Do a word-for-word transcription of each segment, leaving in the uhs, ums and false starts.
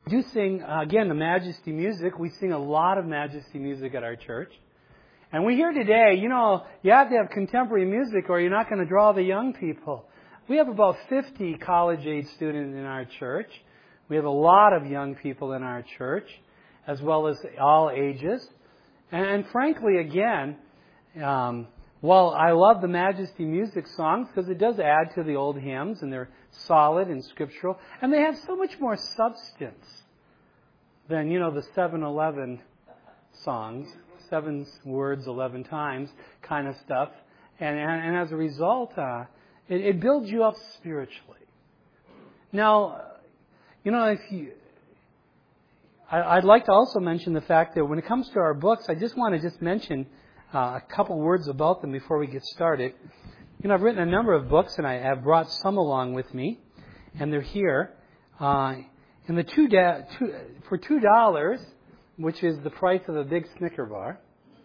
do sing, uh, again, the Majesty music. We sing a lot of Majesty music at our church. And we hear today, you know, you have to have contemporary music or you're not going to draw the young people. We have about fifty college-age students in our church. We have a lot of young people in our church, as well as all ages. And, and frankly, again, um, while I love the Majesty music songs because it does add to the old hymns and they're solid and scriptural, and they have so much more substance than, you know, the seven eleven songs, seven words eleven times kind of stuff. And, and, and as a result, uh, it, it builds you up spiritually. Now, you know, if you, I, I'd like to also mention the fact that when it comes to our books, I just want to just mention uh, a couple words about them before we get started. You know, I've written a number of books, and I have brought some along with me, and they're here. Uh, and the two, da- two for two dollars, which is the price of a big Snicker bar,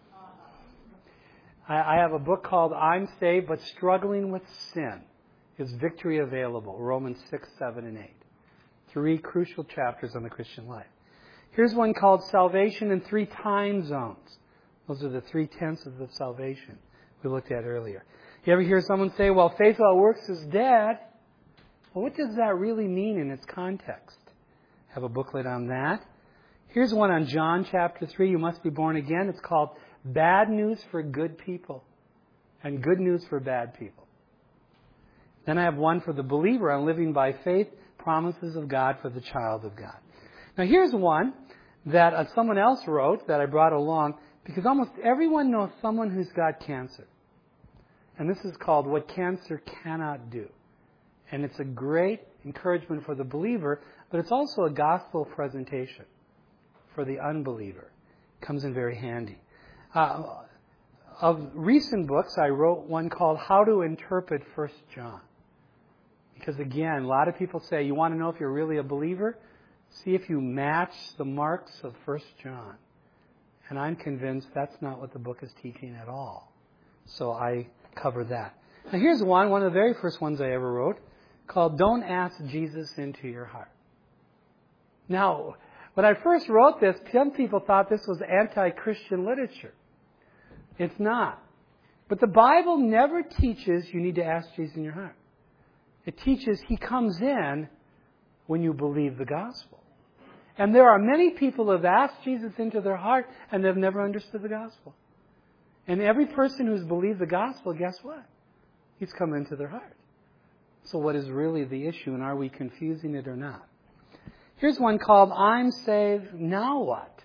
I, I have a book called "I'm Saved but Struggling with Sin." Is victory available? Romans six, seven, and eight. Three crucial chapters on the Christian life. Here's one called "Salvation in Three Time Zones." Those are the three tenses of salvation we looked at earlier. You ever hear someone say, well, faith without works is dead? Well, what does that really mean in its context? I have a booklet on that. Here's one on John chapter three. You must be born again. It's called Bad News for Good People and Good News for Bad People. Then I have one for the believer on living by faith, promises of God for the child of God. Now here's one that uh, someone else wrote that I brought along because almost everyone knows someone who's got cancer. And this is called What Cancer Cannot Do. And it's a great encouragement for the believer, but it's also a gospel presentation for the unbeliever. It comes in very handy. Uh, of recent books, I wrote one called How to Interpret First John. Because again, a lot of people say, you want to know if you're really a believer? See if you match the marks of First John. And I'm convinced that's not what the book is teaching at all. So I cover that. Now here's one, one of the very first ones I ever wrote, called Don't Ask Jesus Into Your Heart. Now, when I first wrote this, some people thought this was anti-Christian literature. It's not. But the Bible never teaches you need to ask Jesus in your heart. It teaches He comes in when you believe the gospel. And there are many people who have asked Jesus into their heart and they've never understood the gospel. And every person who's believed the gospel, guess what? He's come into their heart. So what is really the issue, and are we confusing it or not? Here's one called I'm Saved, Now What?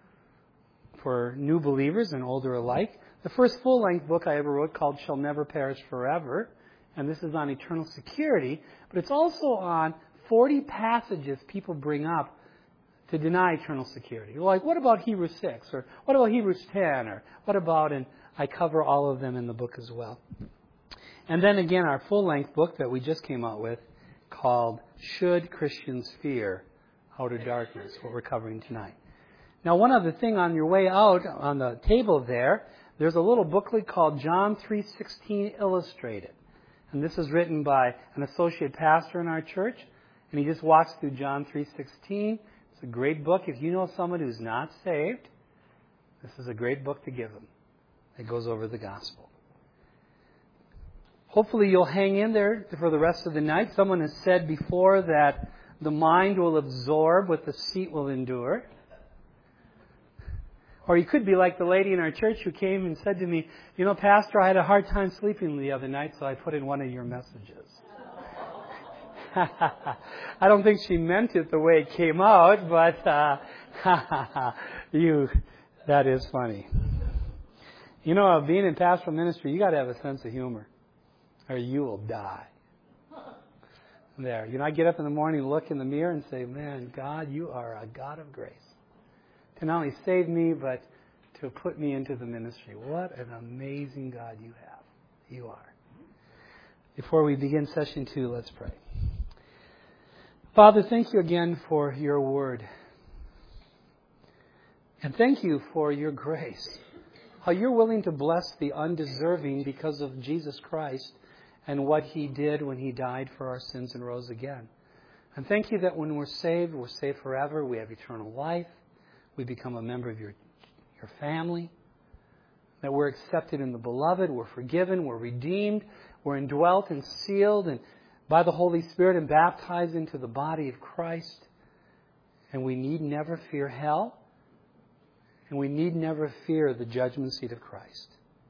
For new believers and older alike. The first full-length book I ever wrote called Shall Never Perish Forever. And this is on eternal security. But it's also on forty passages people bring up to deny eternal security. Like, what about Hebrews six? Or what about Hebrews ten? Or what about, and I cover all of them in the book as well. And then again, our full-length book that we just came out with called Should Christians Fear Outer Darkness, what we're covering tonight. Now, one other thing on your way out, on the table there, there's a little booklet called John three sixteen Illustrated. And this is written by an associate pastor in our church. And he just walks through John three sixteen. It's a great book. If you know someone who's not saved, this is a great book to give them. It goes over the gospel. Hopefully you'll hang in there for the rest of the night. Someone has said before that the mind will absorb what the seat will endure. Or you could be like the lady in our church who came and said to me, you know, Pastor, I had a hard time sleeping the other night, so I put in one of your messages. I don't think she meant it the way it came out, but uh, you, that is funny. You know, being in pastoral ministry, you got to have a sense of humor, or you will die. There, you know, I get up in the morning, look in the mirror, and say, "Man, God, you are a God of grace to not only save me, but to put me into the ministry. What an amazing God you have. You are." Before we begin session two, let's pray. Father, thank you again for your word. And thank you for your grace. How you're willing to bless the undeserving because of Jesus Christ and what He did when He died for our sins and rose again. And thank you that when we're saved, we're saved forever. We have eternal life. We become a member of your, your family. That we're accepted in the beloved. We're forgiven. We're redeemed. We're indwelt and sealed and by the Holy Spirit and baptized into the body of Christ. And we need never fear hell. And we need never fear the judgment seat of Christ.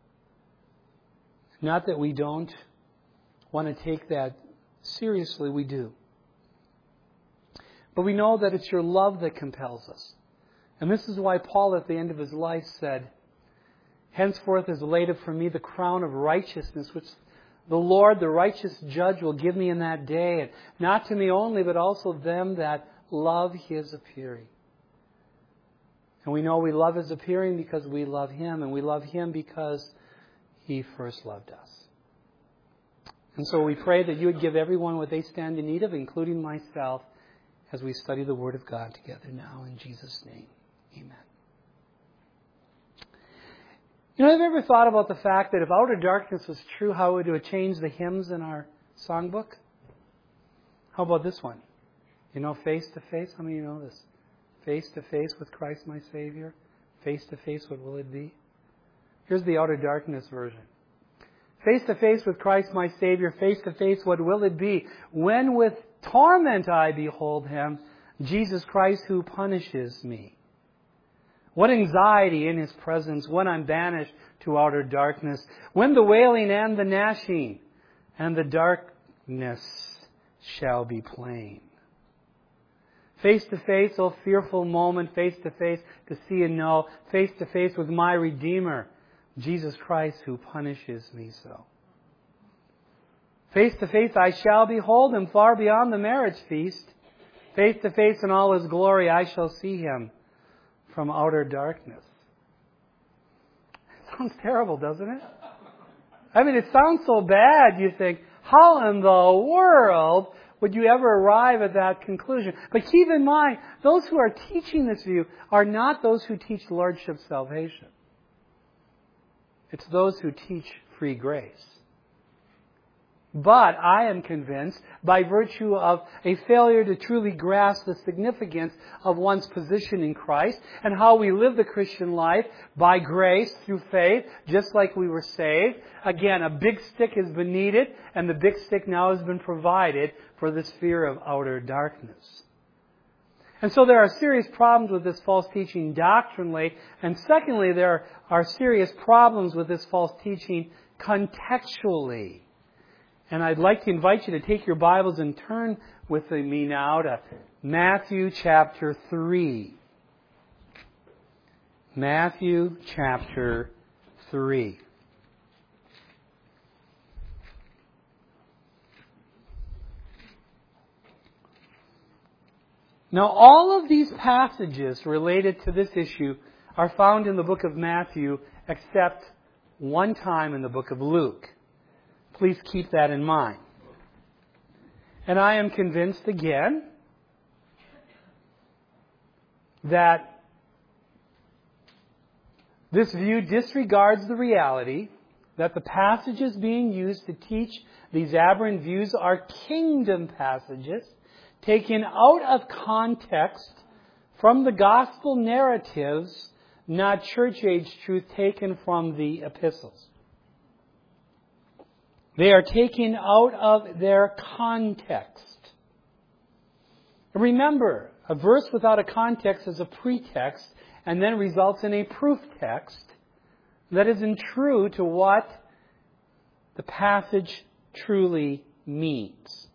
Not that we don't want to take that seriously, we do. But we know that it's your love that compels us. And this is why Paul at the end of his life said, henceforth is laid up for me the crown of righteousness, which the Lord, the righteous judge, will give me in that day. And not to me only, but also them that love His appearing. And we know we love His appearing because we love Him. And we love Him because He first loved us. And so we pray that you would give everyone what they stand in need of, including myself, as we study the Word of God together now. In Jesus' name, amen. You know, have you ever thought about the fact that if outer darkness was true, how would it change the hymns in our songbook? How about this one? You know, face to face. How many of you know this? Face to face with Christ my Savior. Face to face, what will it be? Here's the outer darkness version. Face to face with Christ my Savior. Face to face, what will it be? When with torment I behold Him, Jesus Christ who punishes me. What anxiety in His presence when I'm banished to outer darkness. When the wailing and the gnashing and the darkness shall be plain. Face to face, oh fearful moment, face to face to see and know. Face to face with my Redeemer, Jesus Christ who punishes me so. Face to face I shall behold Him far beyond the marriage feast. Face to face in all His glory I shall see Him from outer darkness. It sounds terrible, doesn't it? I mean, it sounds so bad, you think, how in the world would you ever arrive at that conclusion? But keep in mind, those who are teaching this view are not those who teach Lordship salvation. It's those who teach free grace. But I am convinced, by virtue of a failure to truly grasp the significance of one's position in Christ and how we live the Christian life by grace through faith, just like we were saved. Again, a big stick has been needed, and the big stick now has been provided for this fear of outer darkness. And so there are serious problems with this false teaching doctrinally, and secondly, there are serious problems with this false teaching contextually. And I'd like to invite you to take your Bibles and turn with me now to Matthew chapter three. Matthew chapter three. Now, all of these passages related to this issue are found in the book of Matthew, except one time in the book of Luke. Please keep that in mind. And I am convinced again that this view disregards the reality that the passages being used to teach these aberrant views are kingdom passages taken out of context from the gospel narratives, not church-age truth taken from the epistles. They are taken out of their context. Remember, a verse without a context is a pretext and then results in a proof text that isn't true to what the passage truly means.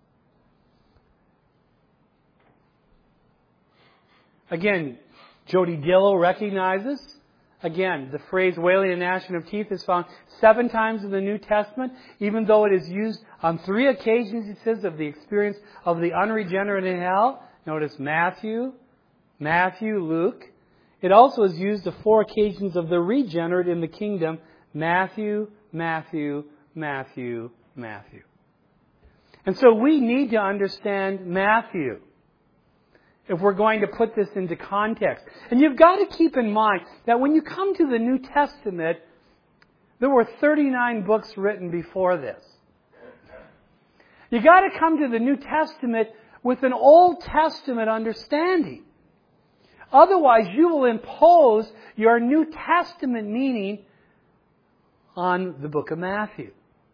Again, Jody Dillow recognizes, again, the phrase wailing and gnashing of teeth is found seven times in the New Testament, even though it is used on three occasions, he says, of the experience of the unregenerate in hell. Notice Matthew, Matthew, Luke. It also is used on four occasions of the regenerate in the kingdom. Matthew, Matthew, Matthew, Matthew. And so we need to understand Matthew if we're going to put this into context. And you've got to keep in mind that when you come to the New Testament, there were thirty-nine books written before this. You've got to come to the New Testament with an Old Testament understanding. Otherwise, you will impose your New Testament meaning on the book of Matthew.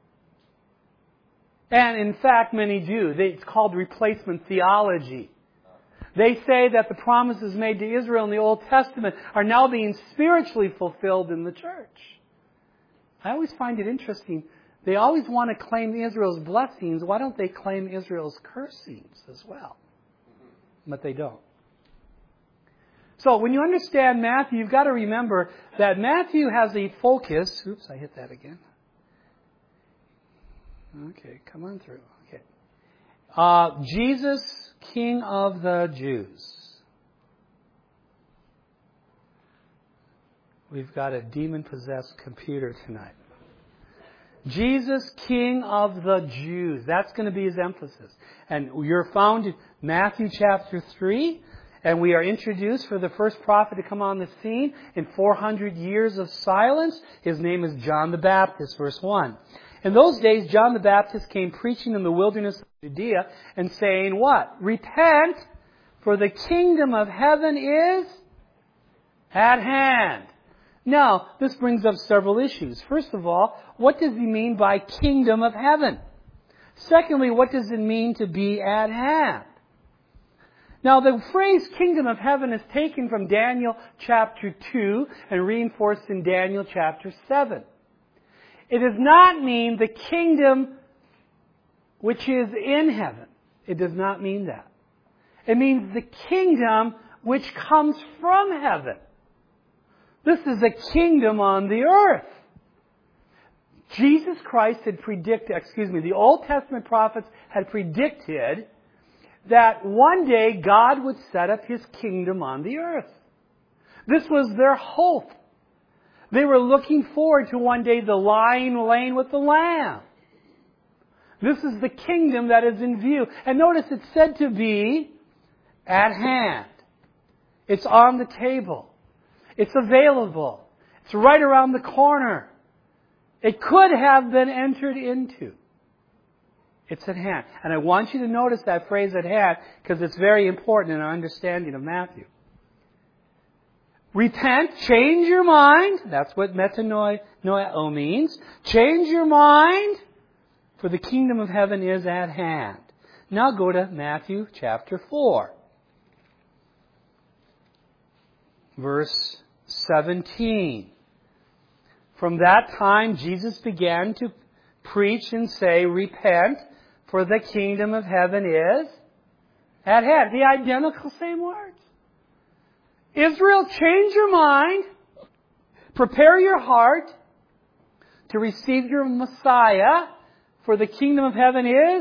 And in fact, many do. It's called replacement theology. They say that the promises made to Israel in the Old Testament are now being spiritually fulfilled in the church. I always find it interesting. They always want to claim Israel's blessings. Why don't they claim Israel's cursings as well? But they don't. So when you understand Matthew, you've got to remember that Matthew has a focus. Oops, I hit that again. Okay, come on through. Okay. Uh, Jesus, King of the Jews. We've got a demon-possessed computer tonight. Jesus, King of the Jews. That's going to be his emphasis. And you're found in Matthew chapter three. And we are introduced for the first prophet to come on the scene in four hundred years of silence. His name is John the Baptist, verse one. In those days, John the Baptist came preaching in the wilderness of Judea and saying what? Repent, for the kingdom of heaven is at hand. Now, this brings up several issues. First of all, what does he mean by kingdom of heaven? Secondly, what does it mean to be at hand? Now, the phrase kingdom of heaven is taken from Daniel chapter two and reinforced in Daniel chapter seven. It does not mean the kingdom which is in heaven. It does not mean that. It means the kingdom which comes from heaven. This is a kingdom on the earth. Jesus Christ had predicted, excuse me, the Old Testament prophets had predicted that one day God would set up His kingdom on the earth. This was their hope. They were looking forward to one day the lion laying with the lamb. This is the kingdom that is in view. And notice it's said to be at hand. It's on the table. It's available. It's right around the corner. It could have been entered into. It's at hand. And I want you to notice that phrase at hand because it's very important in our understanding of Matthew. Repent, change your mind. That's what metanoeo means. Change your mind, for the kingdom of heaven is at hand. Now go to Matthew chapter four. Verse seventeen. From that time, Jesus began to preach and say, repent, for the kingdom of heaven is at hand. The identical same words. Israel, change your mind. Prepare your heart to receive your Messiah, for the kingdom of heaven is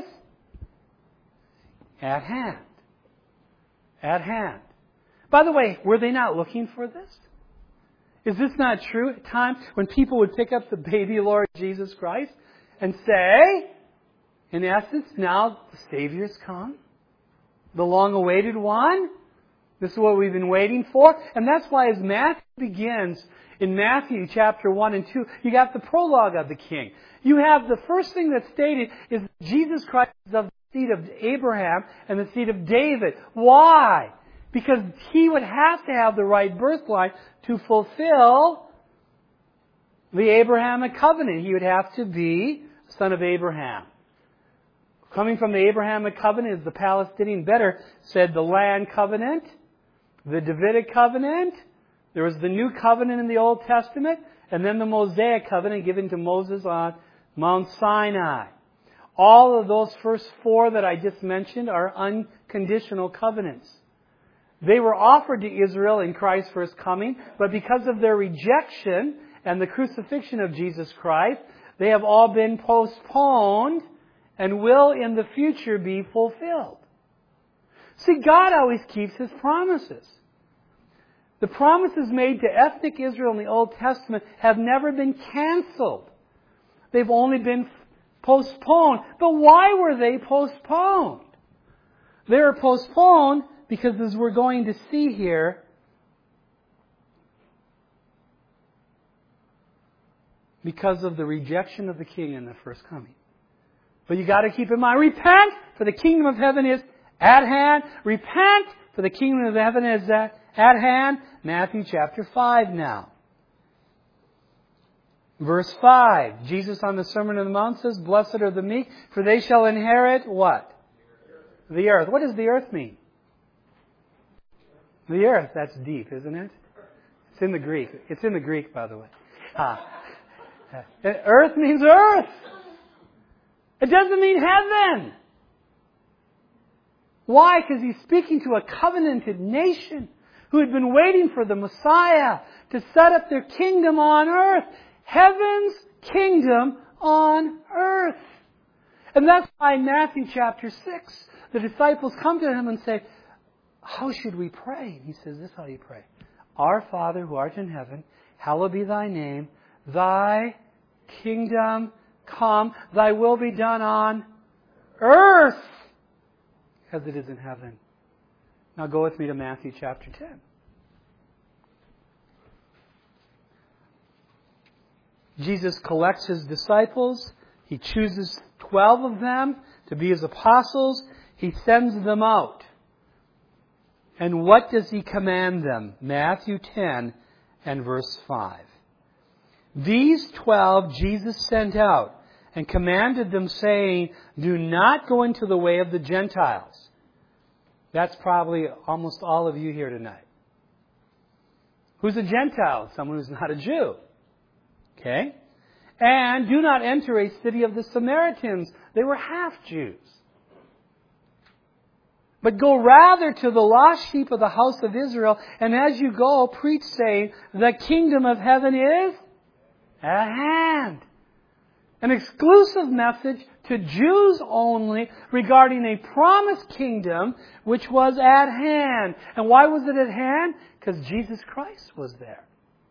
at hand. At hand. By the way, were they not looking for this? Is this not true at times when people would pick up the baby Lord Jesus Christ and say, in essence, now the Savior's come? The long-awaited one? This is what we've been waiting for. And that's why as Matthew begins, in Matthew chapter one and two, you got the prologue of the King. You have the first thing that's stated is Jesus Christ is of the seed of Abraham and the seed of David. Why? Because he would have to have the right birthline to fulfill the Abrahamic covenant. He would have to be son of Abraham. Coming from the Abrahamic covenant is the Palestinian better said the land covenant, the Davidic covenant. There was the new covenant in the Old Testament, and then the Mosaic covenant given to Moses on Mount Sinai. All of those first four that I just mentioned are unconditional covenants. They were offered to Israel in Christ's first coming, but because of their rejection and the crucifixion of Jesus Christ, they have all been postponed and will in the future be fulfilled. See, God always keeps His promises. The promises made to ethnic Israel in the Old Testament have never been canceled. They've only been postponed. But why were they postponed? They were postponed because, as we're going to see here, because of the rejection of the King in the first coming. But you got to keep in mind, repent, for the kingdom of heaven is At hand, repent, for the kingdom of heaven is at, at hand. Matthew chapter five now. Verse five, Jesus on the Sermon on the Mount says, Blessed are the meek, for they shall inherit what? The earth. What does the earth mean? The earth, that's deep, isn't it? It's in the Greek. It's in the Greek, by the way. Ah. Earth means earth. It doesn't mean heaven. Why? Because he's speaking to a covenanted nation who had been waiting for the Messiah to set up their kingdom on earth. Heaven's kingdom on earth. And that's why in Matthew chapter six, the disciples come to him and say, how should we pray? And he says, this is how you pray. Our Father who art in heaven, hallowed be thy name. Thy kingdom come. Thy will be done on earth as it is in heaven. Now go with me to Matthew chapter ten. Jesus collects his disciples. He chooses twelve of them to be his apostles. He sends them out. And what does he command them? Matthew ten and verse five. These twelve Jesus sent out and commanded them, saying, do not go into the way of the Gentiles. That's probably almost all of you here tonight. Who's a Gentile? Someone who's not a Jew. Okay? And do not enter a city of the Samaritans. They were half Jews. But go rather to the lost sheep of the house of Israel, and as you go, preach, saying, the kingdom of heaven is at hand. An exclusive message to Jews only regarding a promised kingdom which was at hand. And why was it at hand? Because Jesus Christ was there.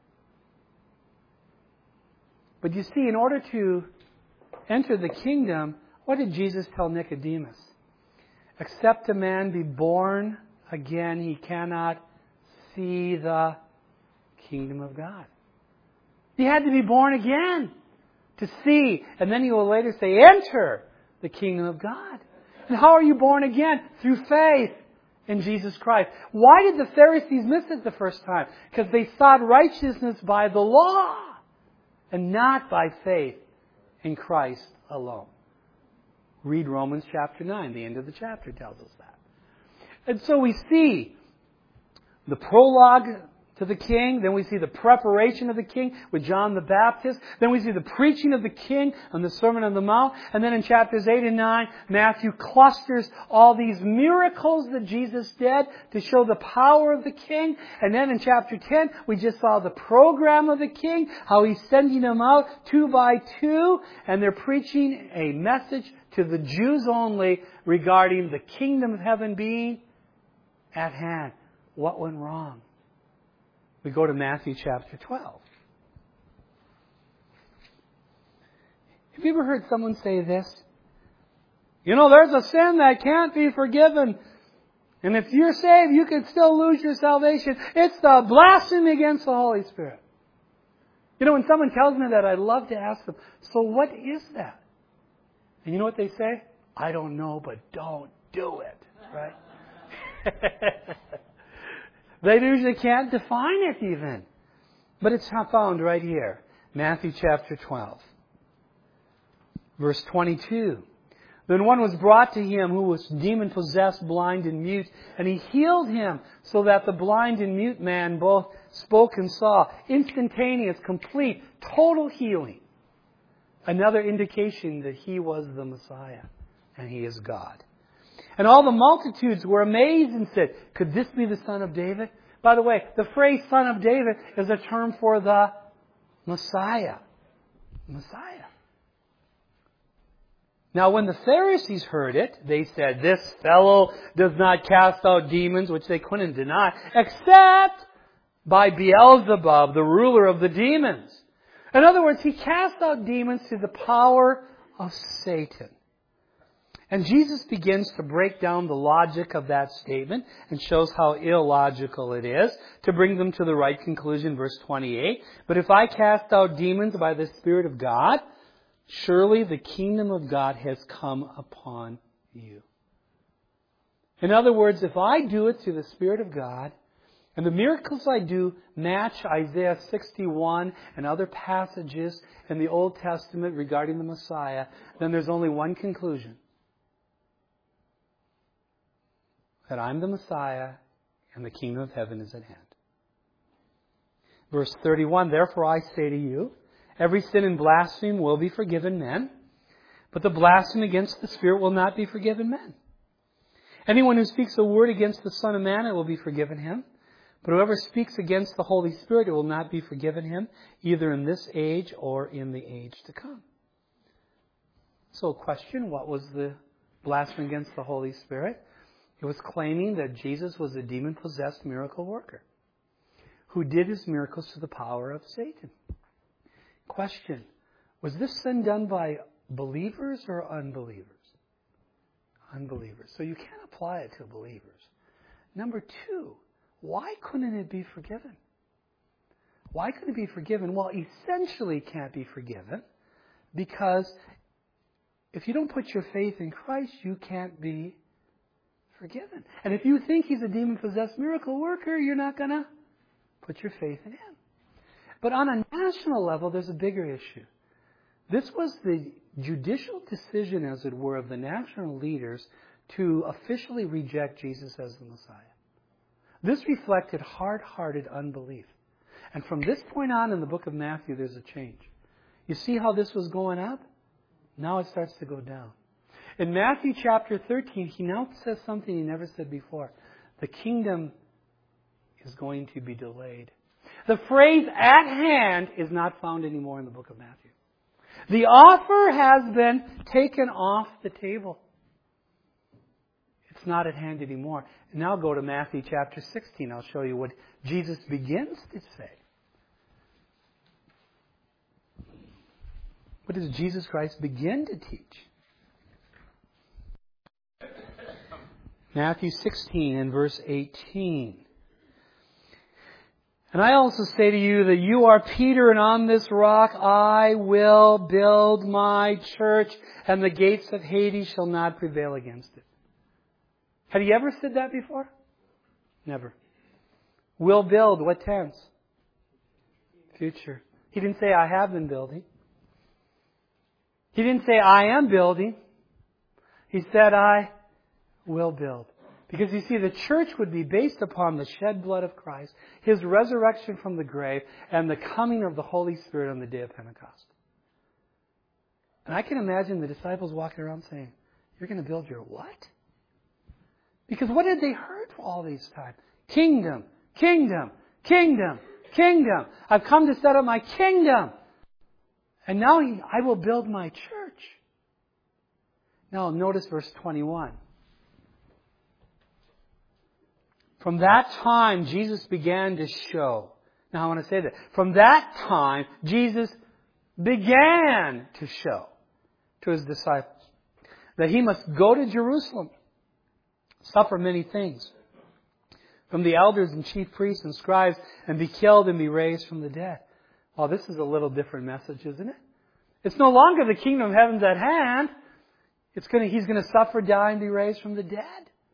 But you see, in order to enter the kingdom, what did Jesus tell Nicodemus? Except a man be born again, he cannot see the kingdom of God. He had to be born again to see. And then he will later say, enter the kingdom of God. And how are you born again? Through faith in Jesus Christ. Why did the Pharisees miss it the first time? Because they sought righteousness by the law and not by faith in Christ alone. Read Romans chapter nine. The end of the chapter tells us that. And so we see the prologue to the king. Then we see the preparation of the king with John the Baptist. Then we see the preaching of the king on the Sermon on the Mount. And then in chapters eight and nine, Matthew clusters all these miracles that Jesus did to show the power of the king. And then in chapter ten, we just saw the program of the king, how he's sending them out two by two. And they're preaching a message to the Jews only regarding the kingdom of heaven being at hand. What went wrong? We go to Matthew chapter twelve. Have you ever heard someone say this? You know, there's a sin that can't be forgiven. And if you're saved, you can still lose your salvation. It's the blasphemy against the Holy Spirit. You know, when someone tells me that, I love to ask them, so what is that? And you know what they say? I don't know, but don't do it. Right? They usually can't define it even. But it's found right here. Matthew chapter twelve. Verse twenty-two. Then one was brought to him who was demon-possessed, blind and mute, and he healed him so that the blind and mute man both spoke and saw. Instantaneous, complete, total healing. Another indication that he was the Messiah and he is God. And all the multitudes were amazed and said, could this be the Son of David? By the way, the phrase Son of David is a term for the Messiah. Messiah. Now when the Pharisees heard it, they said, this fellow does not cast out demons, which they couldn't deny, except by Beelzebub, the ruler of the demons. In other words, he cast out demons through the power of Satan. And Jesus begins to break down the logic of that statement and shows how illogical it is to bring them to the right conclusion. Verse twenty-eight, but if I cast out demons by the Spirit of God, surely the kingdom of God has come upon you. In other words, if I do it through the Spirit of God, and the miracles I do match Isaiah sixty-one and other passages in the Old Testament regarding the Messiah, then there's only one conclusion. That I'm the Messiah and the kingdom of heaven is at hand. Verse thirty-one, therefore I say to you, every sin and blasphemy will be forgiven men, but the blasphemy against the Spirit will not be forgiven men. Anyone who speaks a word against the Son of Man, it will be forgiven him. But whoever speaks against the Holy Spirit, it will not be forgiven him, either in this age or in the age to come. So, question, what was the blasphemy against the Holy Spirit? It was claiming that Jesus was a demon-possessed miracle worker who did his miracles to the power of Satan. Question, was this sin done by believers or unbelievers? Unbelievers. So you can't apply it to believers. Number two, why couldn't it be forgiven? Why couldn't it be forgiven? Well, essentially it can't be forgiven because if you don't put your faith in Christ, you can't be forgiven. And if you think he's a demon-possessed miracle worker, you're not going to put your faith in him. But on a national level, there's a bigger issue. This was the judicial decision, as it were, of the national leaders to officially reject Jesus as the Messiah. This reflected hard-hearted unbelief. And from this point on in the book of Matthew, there's a change. You see how this was going up? Now it starts to go down. In Matthew chapter thirteen, he now says something he never said before. The kingdom is going to be delayed. The phrase at hand is not found anymore in the book of Matthew. The offer has been taken off the table. It's not at hand anymore. Now go to Matthew chapter sixteen. I'll show you what Jesus begins to say. What does Jesus Christ begin to teach? Matthew sixteen and verse eighteen. And I also say to you that you are Peter, and on this rock I will build my church, and the gates of Hades shall not prevail against it. Had he ever said that before? Never. Will build, what tense? Future. He didn't say, I have been building. He didn't say, I am building. He said, I will build. Because you see, the church would be based upon the shed blood of Christ, His resurrection from the grave, and the coming of the Holy Spirit on the day of Pentecost. And I can imagine the disciples walking around saying, you're going to build your what? Because what had they heard for all these time? Kingdom, kingdom, kingdom, kingdom. I've come to set up my kingdom. And now he, I will build my church. Now notice verse twenty-one. From that time, Jesus began to show. Now I want to say that. From that time, Jesus began to show to His disciples that He must go to Jerusalem, suffer many things from the elders and chief priests and scribes, and be killed and be raised from the dead. Well, this is a little different message, isn't it? It's no longer the kingdom of heaven's at hand. It's going to, He's going to suffer, die, and be raised from the dead.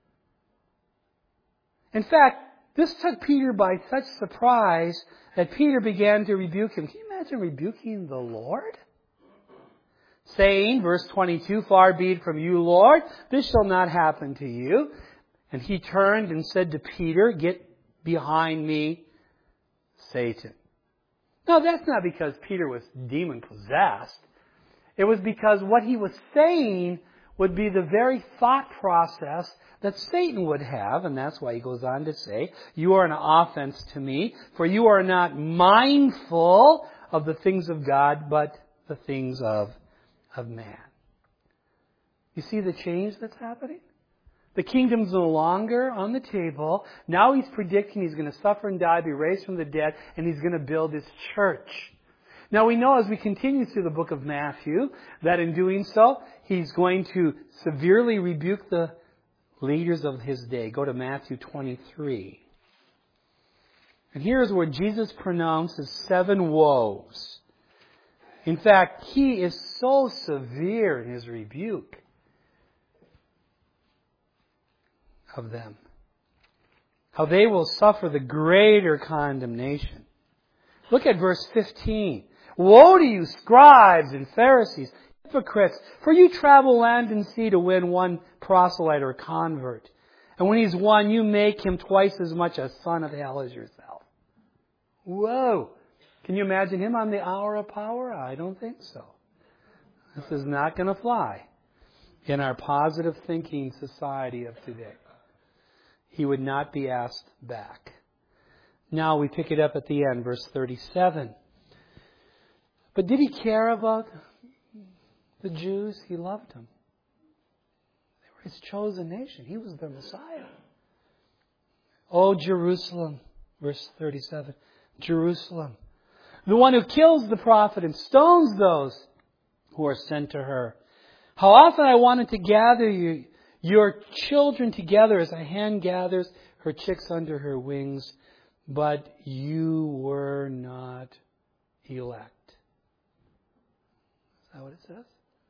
In fact, this took Peter by such surprise that Peter began to rebuke him. Can you imagine rebuking the Lord? Saying, verse twenty-two, far be it from you, Lord, this shall not happen to you. And he turned and said to Peter, get behind me, Satan. Now, that's not because Peter was demon-possessed. It was because what he was saying would be the very thought process that Satan would have, and that's why he goes on to say, you are an offense to me, for you are not mindful of the things of God, but the things of, of man. You see the change that's happening? The kingdom's no longer on the table. Now he's predicting he's going to suffer and die, be raised from the dead, and he's going to build his church. Now we know as we continue through the book of Matthew that in doing so, he's going to severely rebuke the leaders of his day. Go to Matthew twenty-three. And here's where Jesus pronounces seven woes. In fact, he is so severe in his rebuke of them. How they will suffer the greater condemnation. Look at verse fifteen. Woe to you, scribes and Pharisees, hypocrites, for you travel land and sea to win one proselyte or convert. And when he's won, you make him twice as much a son of hell as yourself. Whoa! Can you imagine him on the hour of power? I don't think so. This is not going to fly in our positive thinking society of today. He would not be asked back. Now we pick it up at the end, verse thirty-seven. But did he care about the Jews? He loved them. They were his chosen nation. He was their Messiah. Oh, Jerusalem, verse thirty-seven. Jerusalem, the one who kills the prophet and stones those who are sent to her. How often I wanted to gather you, your children together as a hen gathers her chicks under her wings, but you were not elect. Is that what it says?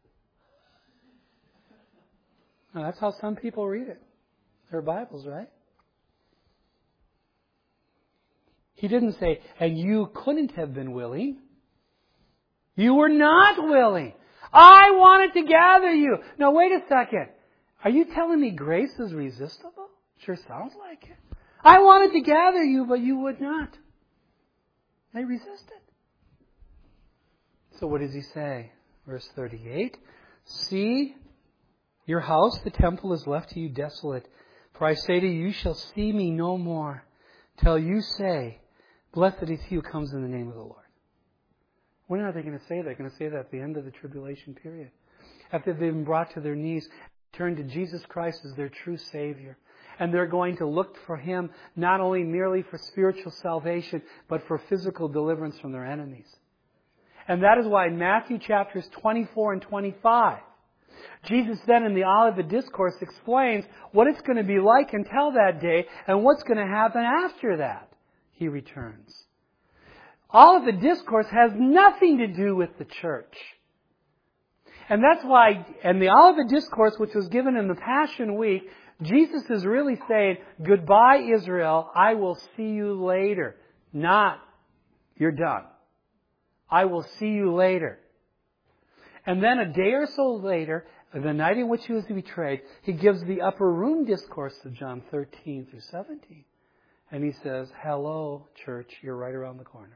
No, that's how some people read it. Their Bibles, right? He didn't say, and you couldn't have been willing. You were not willing. I wanted to gather you. Now, wait a second. Are you telling me grace is resistible? Sure sounds like it. I wanted to gather you, but you would not. They resisted. So what does he say? Verse thirty-eight. See, your house, the temple, is left to you desolate. For I say to you, you shall see me no more, till you say, blessed is he who comes in the name of the Lord. When are they going to say that? They're going to say that at the end of the tribulation period. After they've been brought to their knees, turn to Jesus Christ as their true Savior. And they're going to look for Him not only merely for spiritual salvation, but for physical deliverance from their enemies. And that is why in Matthew chapters twenty-four and twenty-five, Jesus then in the Olivet Discourse explains what it's going to be like until that day and what's going to happen after that He returns. Olivet Discourse has nothing to do with the church. And that's why, in the Olivet Discourse, which was given in the Passion Week, Jesus is really saying, goodbye Israel, I will see you later. Not, you're done. I will see you later. And then a day or so later, the night in which he was betrayed, he gives the upper room discourse of John thirteen through seventeen. And he says, hello, church, you're right around the corner.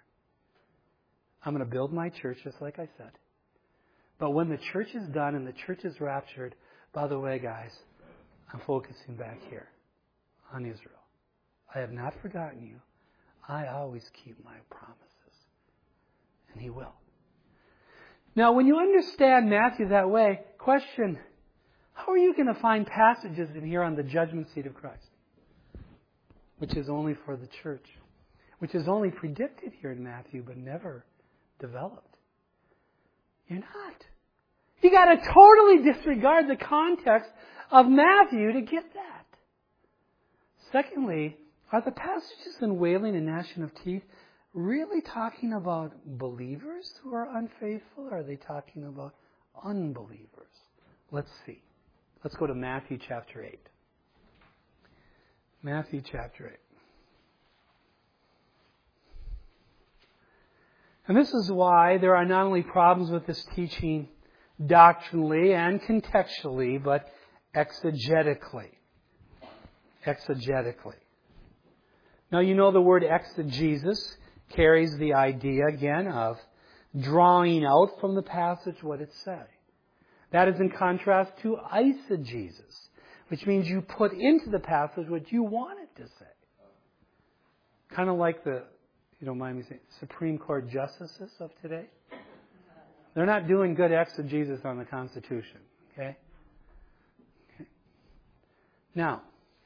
I'm going to build my church just like I said. But when the church is done and the church is raptured, by the way, guys, I'm focusing back here on Israel. I have not forgotten you. I always keep my promises. And He will. Now, when you understand Matthew that way, question, how are you going to find passages in here on the judgment seat of Christ? Which is only for the church. Which is only predicted here in Matthew, but never developed. You're not. You got to totally disregard the context of Matthew to get that. Secondly, are the passages in wailing and gnashing of teeth really talking about believers who are unfaithful, or are they talking about unbelievers? Let's see. Let's go to Matthew chapter eight. Matthew chapter eight. And this is why there are not only problems with this teaching doctrinally and contextually, but exegetically. Exegetically. Now you know the word exegesis carries the idea, again, of drawing out from the passage what it's saying. That is in contrast to eisegesis, which means you put into the passage what you want it to say. Kind of like the, you don't mind me saying, Supreme Court justices of today. They're not doing good exegesis on the Constitution. Okay? Okay. Now,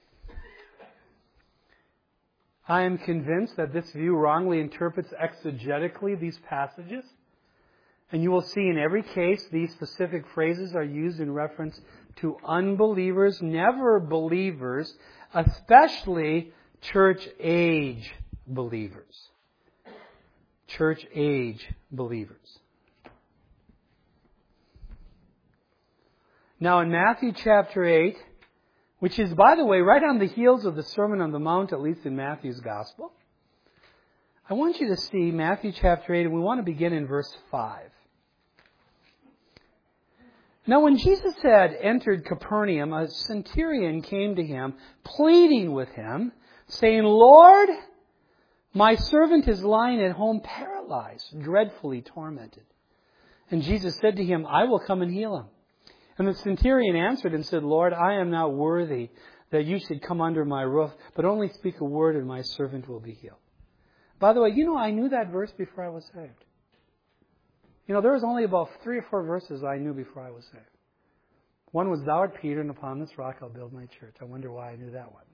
I am convinced that this view wrongly interprets exegetically these passages. And you will see in every case these specific phrases are used in reference to unbelievers, never believers, especially church age believers. Church age believers. Now in Matthew chapter eight, which is, by the way, right on the heels of the Sermon on the Mount, at least in Matthew's Gospel. I want you to see Matthew chapter eight, and we want to begin in verse five. Now, when Jesus had entered Capernaum, a centurion came to him, pleading with him, saying, Lord, my servant is lying at home paralyzed, dreadfully tormented. And Jesus said to him, I will come and heal him. And the centurion answered and said, Lord, I am not worthy that you should come under my roof, but only speak a word and my servant will be healed. By the way, you know, I knew that verse before I was saved. You know, there was only about three or four verses I knew before I was saved. One was, Thou art Peter, and upon this rock I'll build my church. I wonder why I knew that one.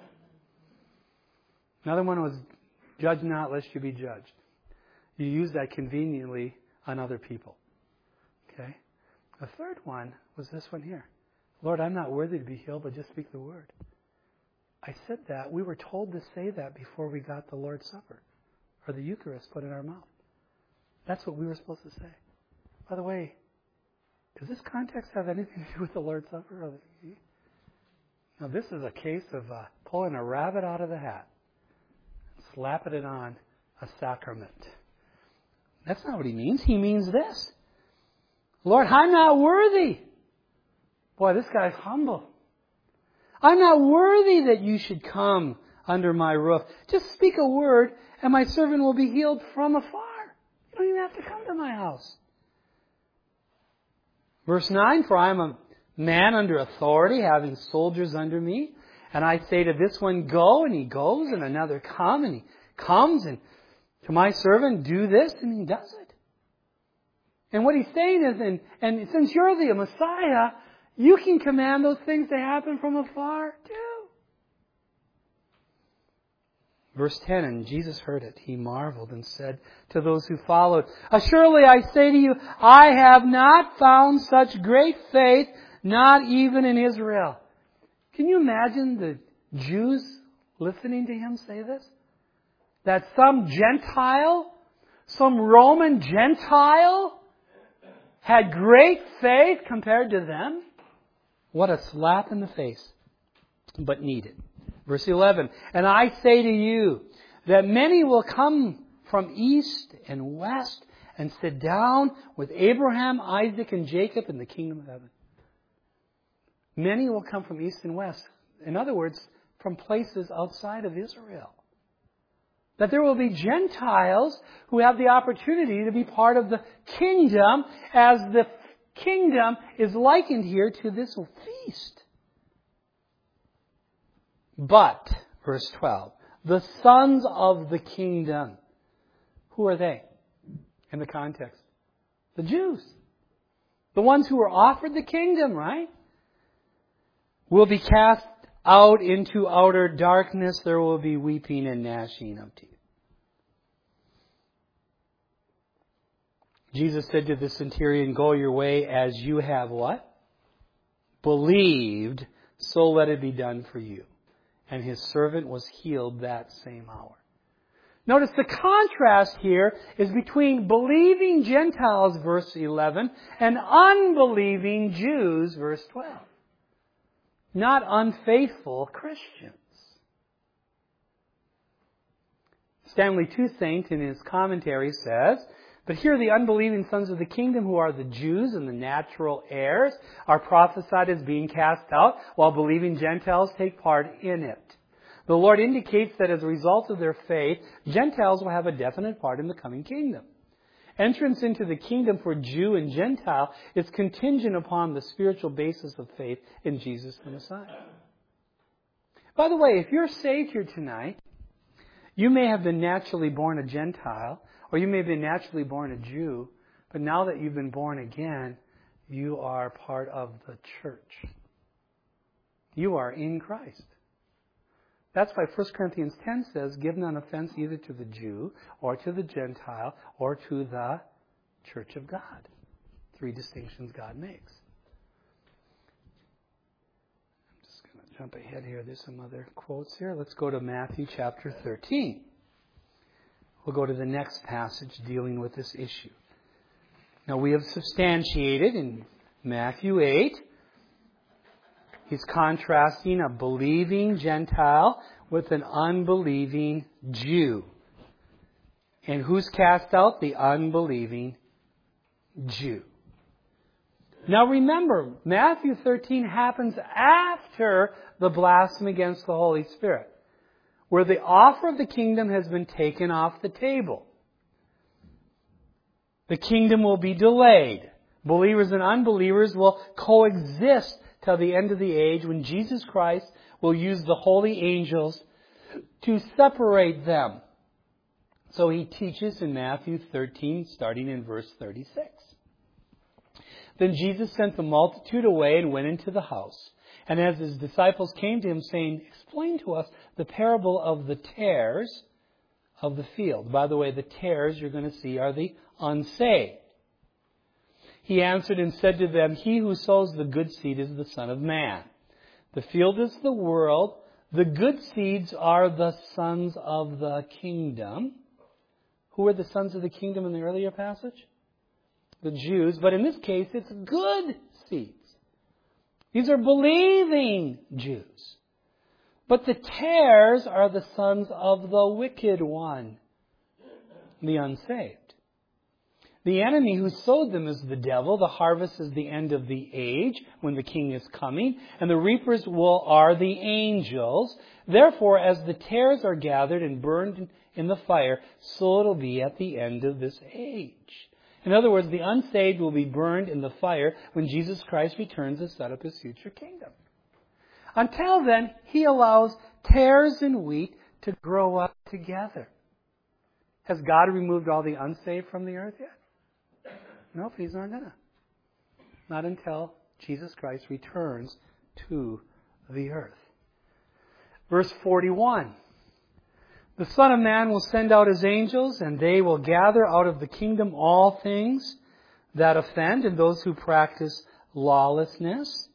Another one was, Judge not, lest you be judged. You use that conveniently on other people. Okay? The third one was this one here. Lord, I'm not worthy to be healed, but just speak the word. I said that. We were told to say that before we got the Lord's Supper, or the Eucharist put in our mouth. That's what we were supposed to say. By the way, does this context have anything to do with the Lord's Supper? Or the... Now, this is a case of uh, pulling a rabbit out of the hat, slapping it on a sacrament. That's not what he means. He means this. Lord, I'm not worthy. Boy, this guy's humble. I'm not worthy that you should come under my roof. Just speak a word and my servant will be healed from afar. You don't even have to come to my house. Verse nine, for I am a man under authority, having soldiers under me. And I say to this one, go, and he goes, and another, come, and he comes, and to my servant, do this, and he does it. And what he's saying is, and, and since you're the Messiah, you can command those things to happen from afar, too. Verse ten, and Jesus heard it. He marveled and said to those who followed, Assuredly I say to you, I have not found such great faith, not even in Israel. Can you imagine the Jews listening to him say this? That some Gentile, some Roman Gentile, had great faith compared to them? What a slap in the face, but needed. Verse eleven, and I say to you that many will come from east and west and sit down with Abraham, Isaac, and Jacob in the kingdom of heaven. Many will come from east and west. In other words, from places outside of Israel. That there will be Gentiles who have the opportunity to be part of the kingdom, as the kingdom is likened here to this feast. But, verse twelve, the sons of the kingdom, who are they in the context? The Jews. The ones who were offered the kingdom, right? Will be cast out into outer darkness. There will be weeping and gnashing of teeth. Jesus said to the centurion, go your way as you have what? Believed, so let it be done for you. And his servant was healed that same hour. Notice the contrast here is between believing Gentiles, verse eleven, and unbelieving Jews, verse twelve. Not unfaithful Christians. Stanley Toussaint in his commentary says, but here the unbelieving sons of the kingdom, who are the Jews and the natural heirs, are prophesied as being cast out, while believing Gentiles take part in it. The Lord indicates that as a result of their faith, Gentiles will have a definite part in the coming kingdom. Entrance into the kingdom for Jew and Gentile is contingent upon the spiritual basis of faith in Jesus the Messiah. By the way, if you're saved here tonight, you may have been naturally born a Gentile, or you may have been naturally born a Jew, but now that you've been born again, you are part of the church. You are in Christ. That's why First Corinthians ten says, give none offense either to the Jew, or to the Gentile, or to the church of God. Three distinctions God makes. I'm just going to jump ahead here. There's some other quotes here. Let's go to Matthew chapter thirteen. We'll go to the next passage dealing with this issue. Now, we have substantiated in Matthew eight He's contrasting a believing Gentile with an unbelieving Jew. And who's cast out? The unbelieving Jew. Now remember, Matthew thirteen happens after the blasphemy against the Holy Spirit, where the offer of the kingdom has been taken off the table. The kingdom will be delayed. Believers and unbelievers will coexist till the end of the age, when Jesus Christ will use the holy angels to separate them. So he teaches in Matthew thirteen, starting in verse thirty-six. Then Jesus sent the multitude away and went into the house. And as his disciples came to him, saying, "Explain to us the parable of the tares of the field." By the way, the tares you're going to see are the unsaved. He answered and said to them, "He who sows the good seed is the Son of Man. The field is the world. The good seeds are the sons of the kingdom." Who are the sons of the kingdom in the earlier passage? The Jews. But in this case, it's good seeds. These are believing Jews. But the tares are the sons of the wicked one, the unsaved. The enemy who sowed them is the devil. The harvest is the end of the age, when the king is coming. And the reapers will are the angels. Therefore, as the tares are gathered and burned in the fire, so it'll be at the end of this age. In other words, the unsaved will be burned in the fire when Jesus Christ returns to set up his future kingdom. Until then, he allows tares and wheat to grow up together. Has God removed all the unsaved from the earth yet? Nope, he's not gonna. Not until Jesus Christ returns to the earth. Verse forty-one. The Son of Man will send out his angels, and they will gather out of the kingdom all things that offend, and those who practice lawlessness.